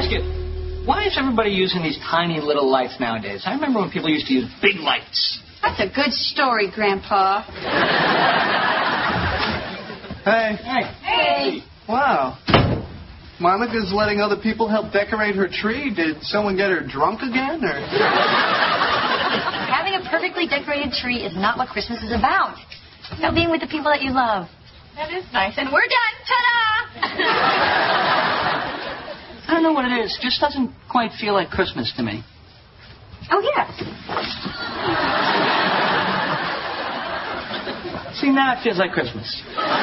ask you, why is everybody using these tiny little lights nowadays? I remember when people used to use big lights. That's a good story, Grandpa. Hey. Hey. Wow. Monica's letting other people help decorate her tree. Did someone get her drunk again, or? Having a perfectly decorated tree is not what Christmas is about. It's about being with the people that you love. That is nice. And we're done. Ta-da! I don't know what it is. It just doesn't quite feel like Christmas to me. Oh, yes. See, now it feels like Christmas.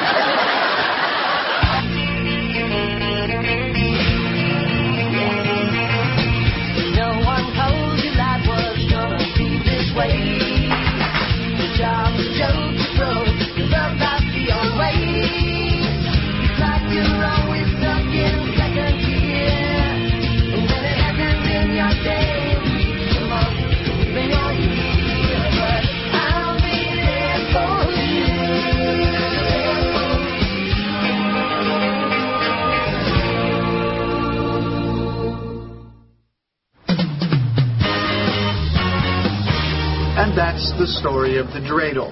No one told you life was gonna be this way. The job's a joke, you broke, the love life be your way. It's like you're always stuck in second gear. And when it happens in your day, you must bring on here. But I'll be there for you. And that's the story of the dreidel.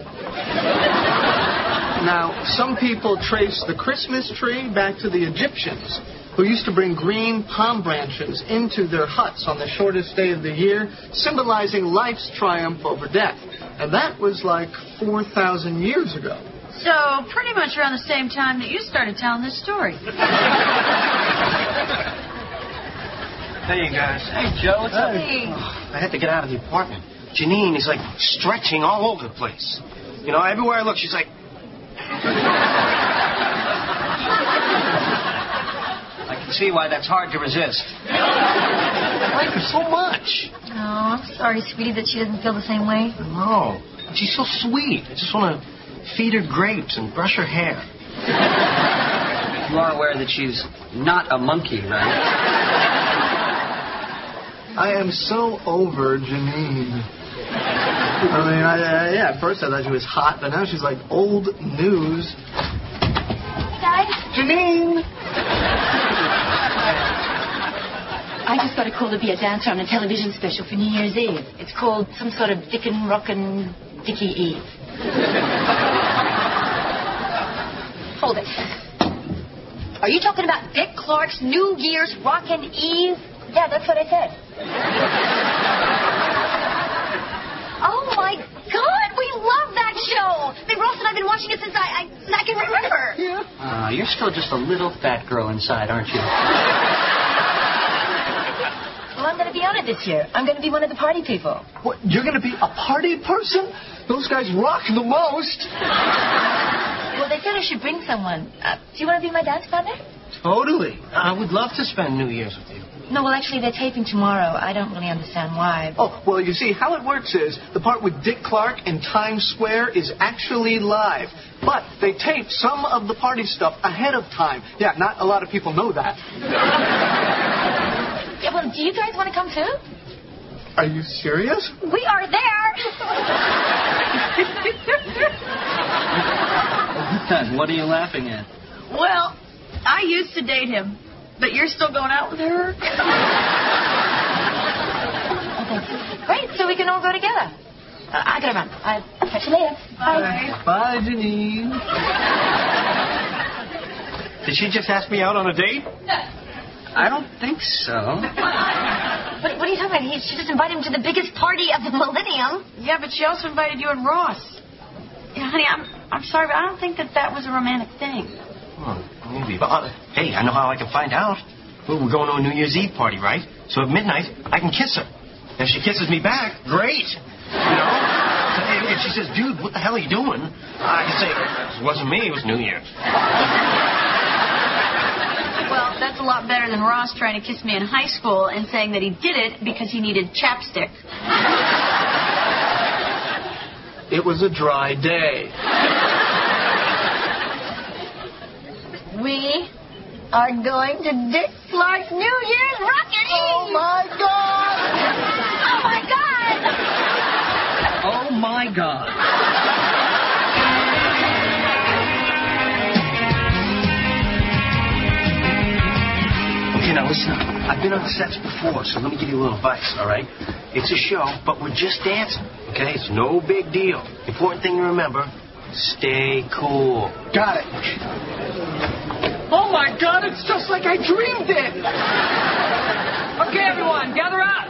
Now, some people trace the Christmas tree back to the Egyptians, who used to bring green palm branches into their huts on the shortest day of the year, symbolizing life's triumph over death. And that was like 4,000 years ago. So, pretty much around the same time that you started telling this story. Hey, you guys. Hey, Joe, what's up? Hey. I had to get out of the apartment. Janine is like stretching all over the place. You know, everywhere I look, she's like. I can see why that's hard to resist. I like her so much. Oh, I'm sorry, sweetie, that she doesn't feel the same way. No, she's so sweet. I just want to feed her grapes and brush her hair. You are aware that she's not a monkey, right? I am so over Janine. I mean, at first I thought she was hot, but now she's like old news. Guys? Janine! I just got a call to be a dancer on a television special for New Year's Eve. It's called some sort of Dickin' Rockin' Dickie Eve. Hold it. Are you talking about Dick Clark's New Year's Rockin' Eve? Yeah, that's what I said. Oh, my God, we love that show. Ross and I have been watching it since I can remember. Yeah. You're still just a little fat girl inside, aren't you? Well, I'm going to be on it this year. I'm going to be one of the party people. What, you're going to be a party person? Those guys rock the most. Well, they said I should bring someone. Do you want to be my dance partner? Totally. I would love to spend New Year's with you. No, well, actually, they're taping tomorrow. I don't really understand why. Oh, well, you see, how it works is the part with Dick Clark in Times Square is actually live. But they tape some of the party stuff ahead of time. Yeah, not a lot of people know that. Yeah, well, do you guys want to come too? Are you serious? We are there. What are you laughing at? Well, I used to date him, but you're still going out with her? Great, so we can all go together. I gotta run. I'll catch you later. Bye. Bye, Janine. Did she just ask me out on a date? I don't think so. What are you talking about? She just invited him to the biggest party of the millennium. Yeah, but she also invited you and Ross. Yeah, honey, I'm sorry, but I don't think that was a romantic thing. Maybe. But, hey, I know how I can find out. Well, we're going to a New Year's Eve party, right? So at midnight, I can kiss her. If she kisses me back, great. You know? If she says, dude, what the hell are you doing? I can say, it wasn't me, it was New Year's. Well, that's a lot better than Ross trying to kiss me in high school and saying that he did it because he needed chapstick. It was a dry day. We are going to Dick Clark's New Year's Rockin' Eve. Oh, my God! Oh, my God! Oh, my God. Okay, now listen up. I've been on sets before, so let me give you a little advice, all right? It's a show, but we're just dancing, okay? It's no big deal. Important thing to remember, stay cool. Got it. Oh, my God, it's just like I dreamed it. Okay, everyone, gather up.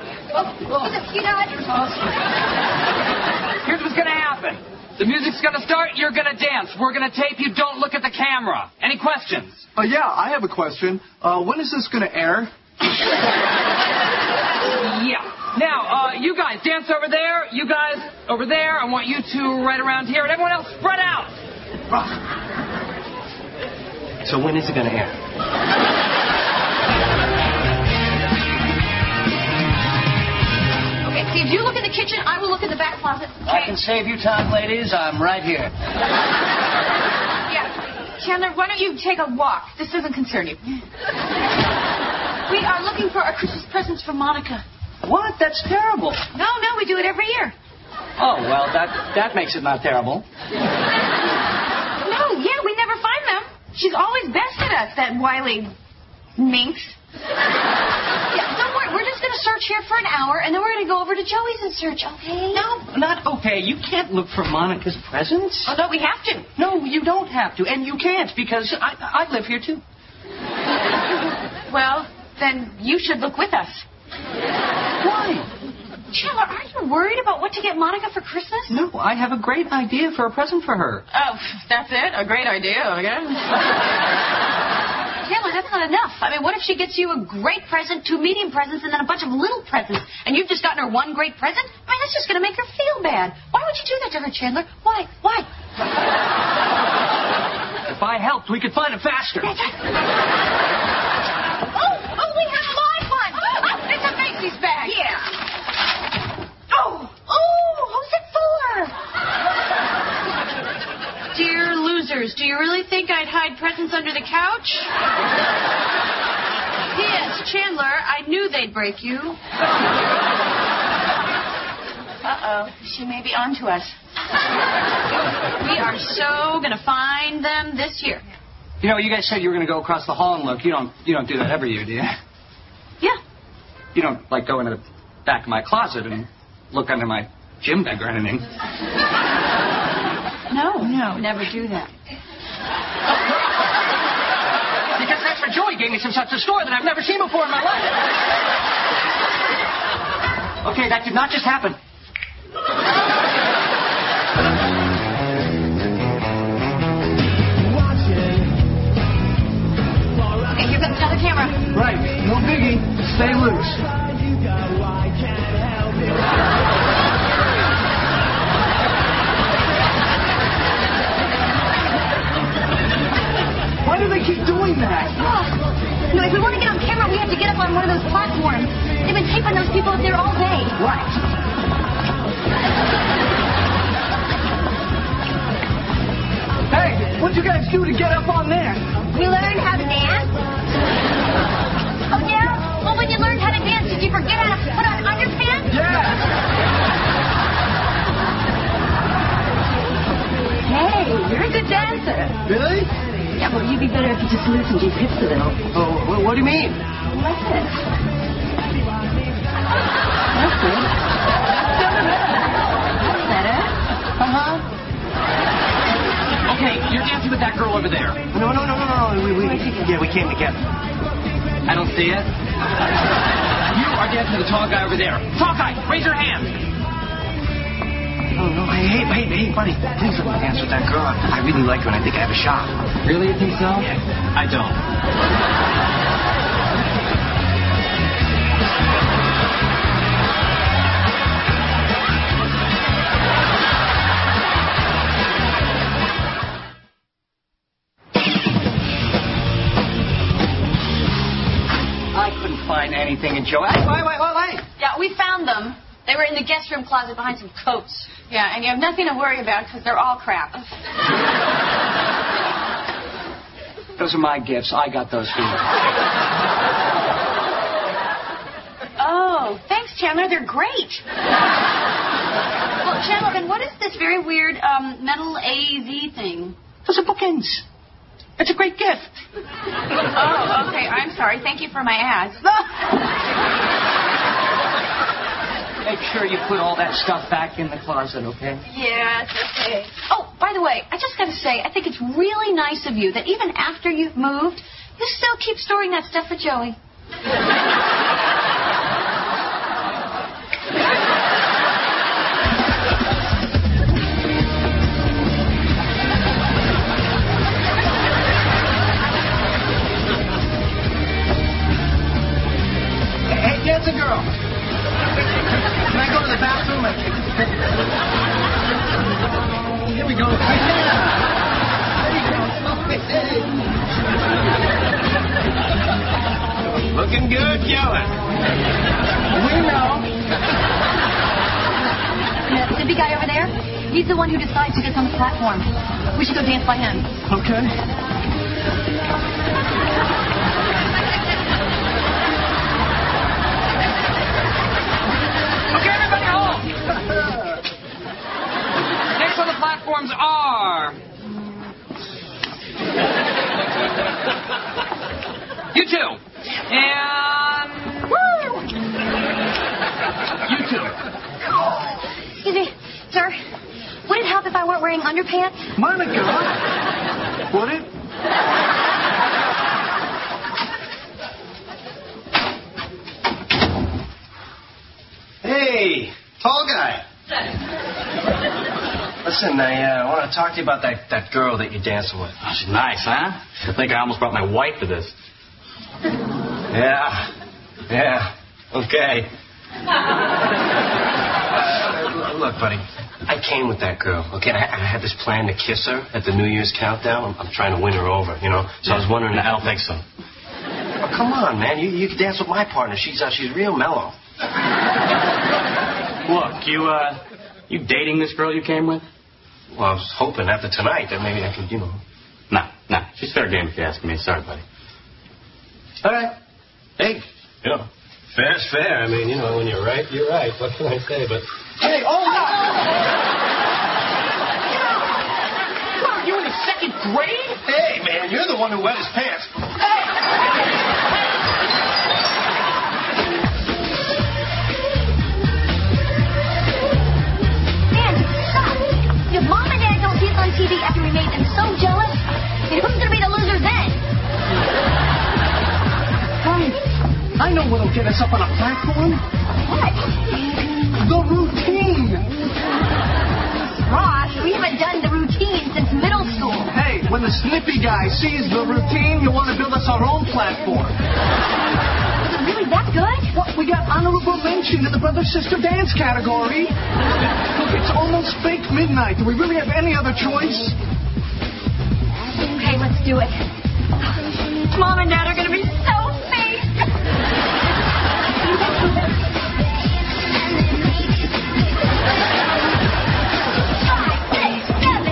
Here's what's going to happen. The music's going to start, you're going to dance. We're going to tape you, don't look at the camera. Any questions? Yeah, I have a question. When is this going to air? Yeah. Now, you guys, dance over there. You guys, over there. I want you two right around here. And everyone else, spread out. So when is it going to air? Okay, see, if you look in the kitchen, I will look in the back closet. I can save you time, ladies. I'm right here. Yeah. Chandler, why don't you take a walk? This doesn't concern you. We are looking for our Christmas presents for Monica. What? That's terrible. No, we do it every year. Oh, well, that makes it not terrible. No, yeah, we never find them. She's always bested us, that wily minx. Yeah, don't worry. We're just going to search here for an hour, and then we're going to go over to Joey's and search, okay? No, not okay. You can't look for Monica's presents. Oh, no, we have to. No, you don't have to. And you can't, because I live here, too. Well, then you should look with us. Why? Chandler, are you worried about what to get Monica for Christmas? No, I have a great idea for a present for her. Oh, that's it? A great idea, I guess. Chandler, that's not enough. I mean, what if she gets you a great present, 2 medium presents, and then a bunch of little presents, and you've just gotten her one great present? I mean, that's just going to make her feel bad. Why would you do that to her, Chandler? Why? If I helped, we could find it faster. Oh, we have a live one. Oh, it's a Macy's bag. Yeah. Oh, who's it for? Dear losers, do you really think I'd hide presents under the couch? P.S. Chandler, I knew they'd break you. Uh-oh, she may be on to us. We are so going to find them this year. You know, you guys said you were going to go across the hall and look. You don't do that every year, do you? Yeah. You don't, like, go into the back of my closet and look under my gym bag or anything. No, never do that. Because that's for Joey gave me some stuff to store that I've never seen before in my life. Okay, that did not just happen. Okay, here comes another camera. Right. No biggie. Stay loose. Why do they keep doing that? No, if we want to get on camera, we have to get up on one of those platforms. They've been taping those people up there all day. Right. Hey, what'd you guys do to get up on there? We learned how to dance. Oh, yeah? Well, when you learned how to dance, did you forget how to put on underpants? Yeah. Hey, you're a good dancer. Really? Yeah, well, you'd be better if you just loosened your hips a little. Oh, what do you mean? Like this. That's good. That's better. Uh-huh. Okay, you're dancing with that girl over there. No. We came together. I don't see it. You are dancing with the tall guy over there. Tall guy, raise your hand. Oh, no. Hey, buddy. Please let me dance with that girl. I really like her, and I think I have a shot. Really, you think so? Yeah. I don't. I couldn't find anything in Joey. Wait. Yeah, we found them. They were in the guest room closet behind some coats. Yeah, and you have nothing to worry about because they're all crap. Those are my gifts. I got those for you. Oh, thanks, Chandler. They're great. Well, Chandler, then what is this very weird metal AZ thing? Those are bookends. It's a great gift. Oh, okay. I'm sorry. Thank you for my ass. Make sure you put all that stuff back in the closet, okay? Yes, okay. Oh, by the way, I just got to say, I think it's really nice of you that even after you've moved, you still keep storing that stuff for Joey. Hey, dancing girl. Can I go to the bathroom? Here we go. Yeah. There you go. Looking good, Joey. We know. The zippy guy over there, he's the one who decides who gets on the platform. We should go dance by him. Okay. Okay, everybody hold. Next on the platforms are... You two. And... Woo! You two. Excuse me, sir. Would it help if I weren't wearing underpants? Monica. Would it? Hey, tall guy. Listen, I want to talk to you about that girl that you're dancing with. Oh, she's nice, huh? I think I almost brought my wife to this. Yeah. Okay. Look, buddy, I came with that girl, okay? I had this plan to kiss her at the New Year's countdown. I'm trying to win her over, you know? So I was wondering... I don't think so. Oh, come on, man. You can dance with my partner. She's real mellow. Look, you dating this girl you came with? Well, I was hoping after tonight that maybe I could, you know... No. She's fair game if you ask me. Sorry, buddy. All right. Hey, you know, fair's fair. I mean, you know, when you're right, you're right. What can I say? But... Hey, oh, no! What, are you in the second grade? Hey, man, you're the one who wet his pants. Man, stop! If Mom and Dad don't see us on TV after we made them so jealous, then who's going to be the loser then? I know what'll get us up on a platform. What? The routine. Ross, we haven't done the routine since middle school. Hey, when the snippy guy sees the routine, you want to build us our own platform. Is it really that good? Well, we got honorable mention in the brother-sister dance category. Look, it's almost fake midnight. Do we really have any other choice? Okay, let's do it. Mom and Dad are going to be so fake. 5, 6, 7,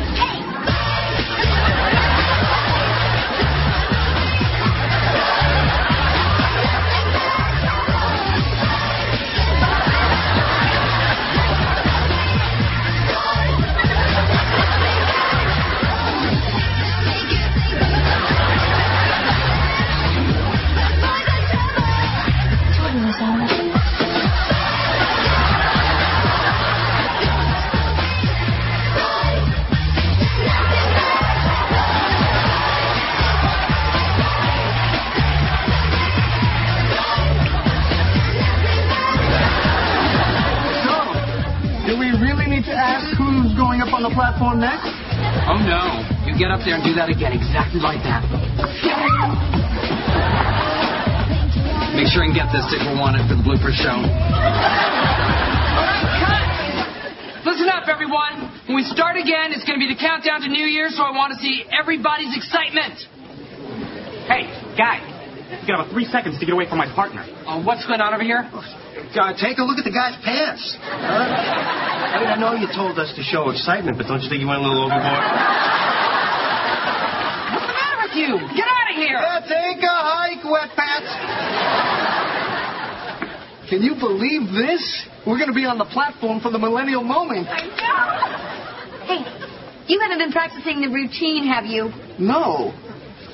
on the platform next? Oh, no. You get up there and do that again, exactly like that. Make sure and get this if you want it for the blooper show. All right, cut! Listen up, everyone. When we start again, it's going to be the countdown to New Year's, so I want to see everybody's excitement. Hey, guy. You got about 3 seconds to get away from my partner. What's going on over here? Take a look at the guy's pants. I mean, I know you told us to show excitement, but don't you think you went a little overboard? What's the matter with you? Get out of here! Yeah, take a hike, wet pants. Can you believe this? We're going to be on the platform for the millennial moment. I know. Hey, you haven't been practicing the routine, have you? No.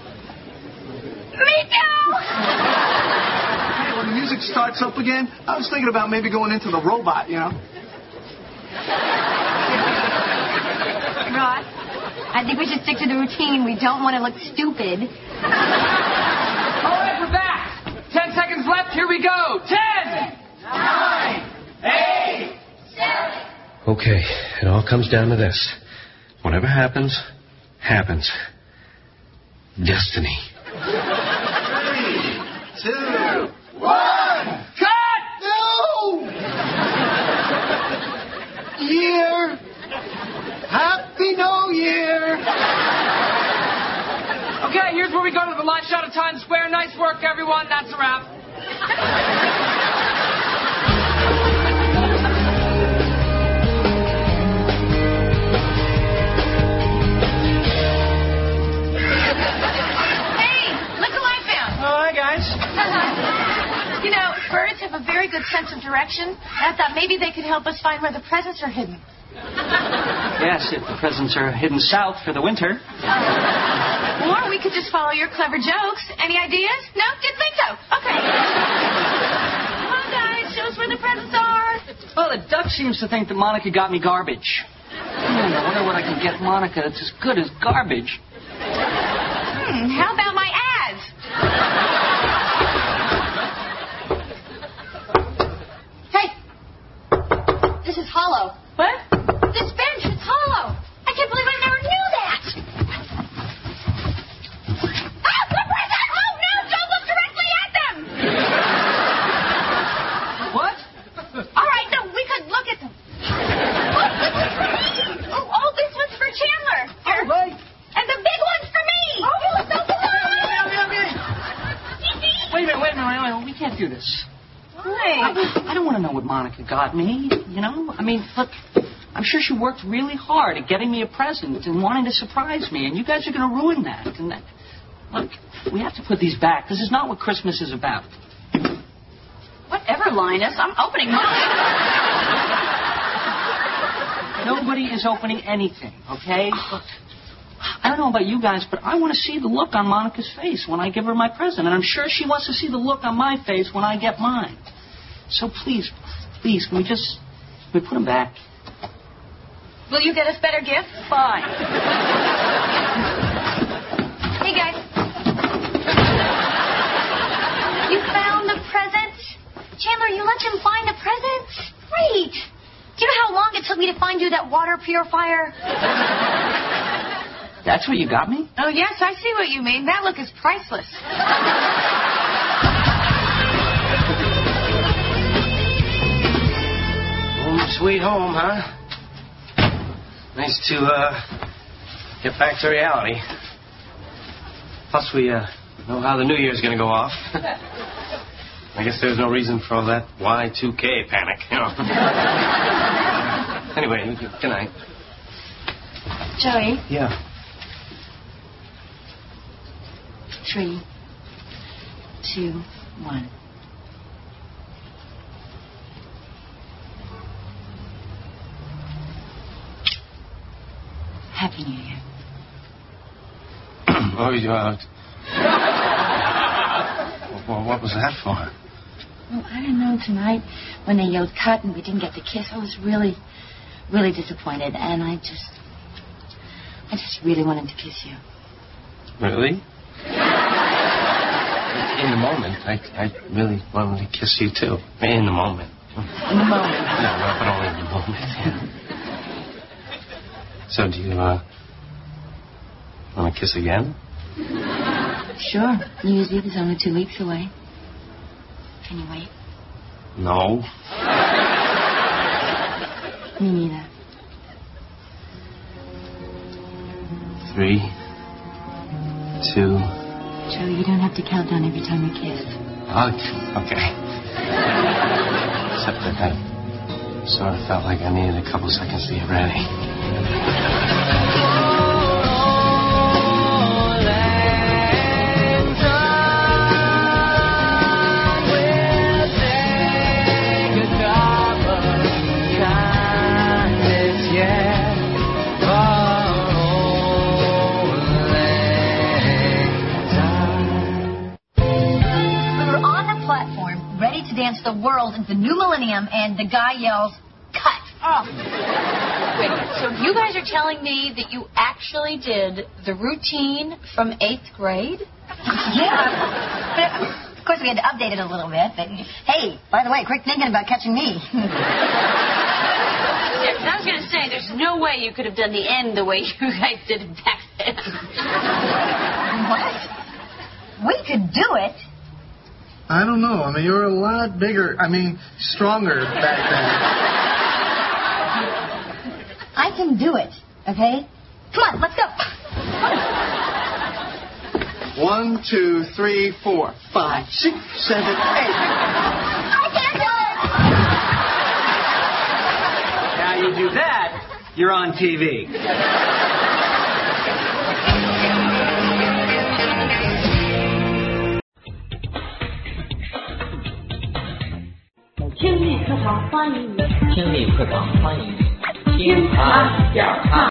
Me too! Hey, when the music starts up again, I was thinking about maybe going into the robot, you know? Ross, I think we should stick to the routine. We don't want to look stupid. All right, we're back. 10 seconds left. Here we go. 10, 9, 8, 7. Okay, it all comes down to this. Whatever happens, happens. Destiny. 3, 2, 1. Cut! No! Year. Happy New Year. Okay, here's where we go to the lunch out of Times Square. Nice work, everyone. That's a wrap. You know, birds have a very good sense of direction. And I thought maybe they could help us find where the presents are hidden. Yes, if the presents are hidden south for the winter. Or we could just follow your clever jokes. Any ideas? No? Didn't think so. Okay. Come on, guys. Show us where the presents are. Well, the duck seems to think that Monica got me garbage. I wonder what I can get Monica that's as good as garbage. How about my ads? Hey, this is hollow. What? This bench is hollow. I can't believe I never knew that. Ah, the present! Oh, no, don't look directly at them. What? All right, no, we could look at them. Oh, this one's for me. Oh, this one's for Chandler. Here. Oh, right. And the big one's for me. Oh, so cool. Wait a minute. We can't do this. Why? I don't want to know what Monica got me, you know? I mean, look, I'm sure she worked really hard at getting me a present and wanting to surprise me, and you guys are going to ruin that. And that, look, we have to put these back. This is not what Christmas is about. Whatever, Linus. I'm opening mine. Nobody is opening anything, okay? Look, I don't know about you guys, but I want to see the look on Monica's face when I give her my present, and I'm sure she wants to see the look on my face when I get mine. So please, can we put them back? Will you get us better gifts? Fine. Hey, guys. You found the present? Chandler, you let him find the present? Great. Do you know how long it took me to find you that water purifier? That's what you got me? Oh, yes, I see what you mean. That look is priceless. Home sweet home, huh? Nice to, get back to reality. Plus, we, know how the New Year's gonna go off. I guess there's no reason for all that Y2K panic, you know. Anyway, good night. Joey, Yeah. 3, 2, 1. Happy New Year. Oh, well, what was that for? Well, I don't know. Tonight, when they yelled cut and we didn't get the kiss, I was really, really disappointed. And I just really wanted to kiss you. Really? In the moment, I really wanted to kiss you, too. In the moment. In the moment. No, but only in the moment. So, do you, want to kiss again? Sure. New Year's Eve is only 2 weeks away. Can you wait? No. Me neither. 3, 2. Joe, you don't have to count down every time you kiss. Okay. Except that I sort of felt like I needed a couple seconds to get ready. dance the world into the new millennium, and the guy yells, cut. Oh. Wait, so you guys are telling me that you actually did the routine from 8th grade? Yeah. Of course, we had to update it a little bit, but hey, by the way, quick thinking about catching me. I was going to say, there's no way you could have done the end the way you guys did it back then. What? We could do it. I don't know. I mean, you were a lot bigger. I mean, stronger back then. I can do it, okay? Come on, let's go. 1, 2, 3, 4, 5, 6, 7, 8. I can't do it! Now you do that, you're on TV. 听力课堂欢迎你， 听力课堂欢迎你，听他讲他。